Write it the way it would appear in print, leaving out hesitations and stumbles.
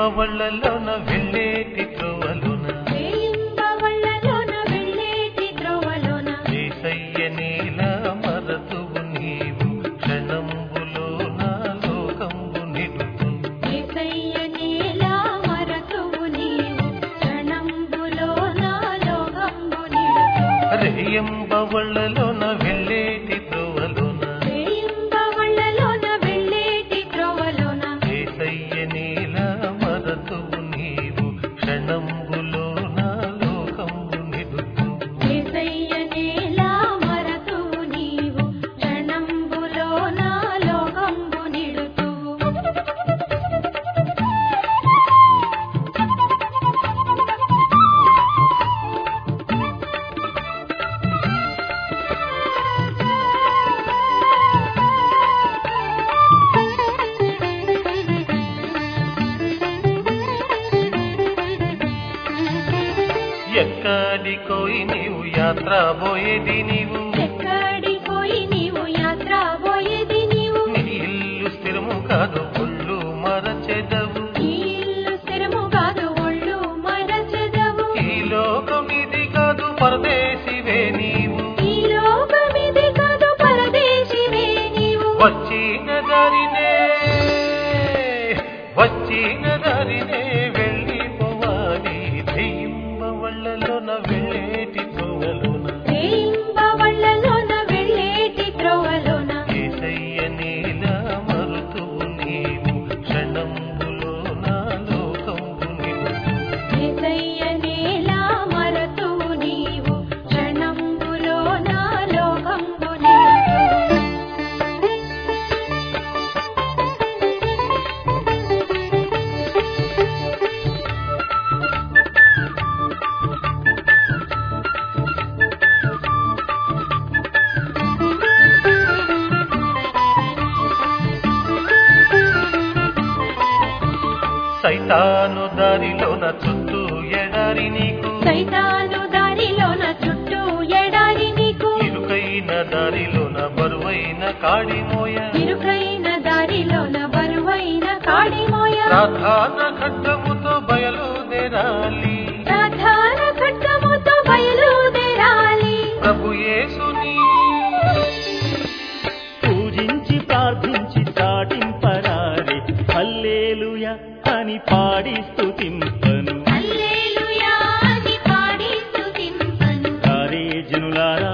రేయింబవళ్ళలోన వెళ్ళేటి త్రోవలోన యేసయ్య నేల మరతువు నీవు క్షణంబులోన లోకంబు నిడుతు రేయింబవళ్ళలోన వెళ్ళేటి త్రోవలోన యేసయ్య నేల మరతువు నీవు క్షణంబులోన లోకంబు నిడుతు ఎక్కడికోయి నీవు యాత్ర పోయేది నీవు నీ ఇల్లు స్థిరము కాదు ఒళ్ళు మరచెదవు ఈ లోకం ఇది కాదు పరదేశివే నీవు వచ్చిన దారినే వెళ్ళిపోవాలి రేయింబవళ్ళలోన వెళ్ళేటి త్రోవలోన యేసయ్య నేల మరుతువు నీవు క్షణంబులోన లోకంబు నిడుతు సైతాను దారిలోన చుట్టూ ఎడారి నీకు ఇరుకైన దారిలోన బరువైన కాడిమోయ ప్రధాన ఖడ్గముతో బయలుదేరాలి ప్రభు యేసుని పూజించి ప్రార్థించి చాటింపరారే హల్లెలూయా అని పాడి స్తుతింపను రారే జనులారా